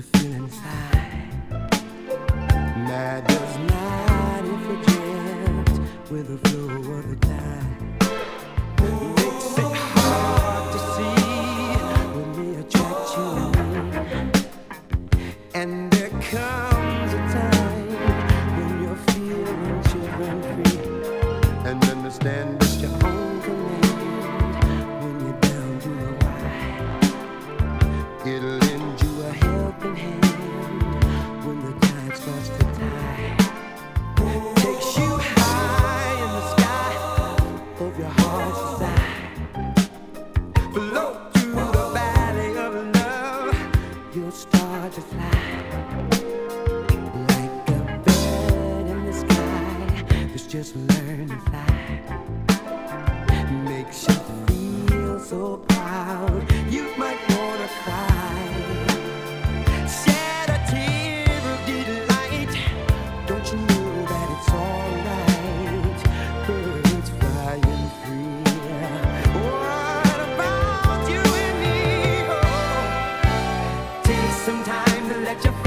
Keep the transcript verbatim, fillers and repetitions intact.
feel inside. Matters not if it drifts with the flow of the tide. Makes it hard to see when they attract you. And there comes a time when you're feeling children free, and understand that your own command when you're down to the wire. It'll lend you a helping hand when the tide starts to tide. Takes you high in the sky of your heart's desire. Float through the valley of love, you'll start to fly like a bird in the sky that's just learned to fly. Makes you feel so proud, you might wanna cry. Shed a tear of delight, don't you know that it's alright? Birds flying free. What about you and me? Oh, take some time to let your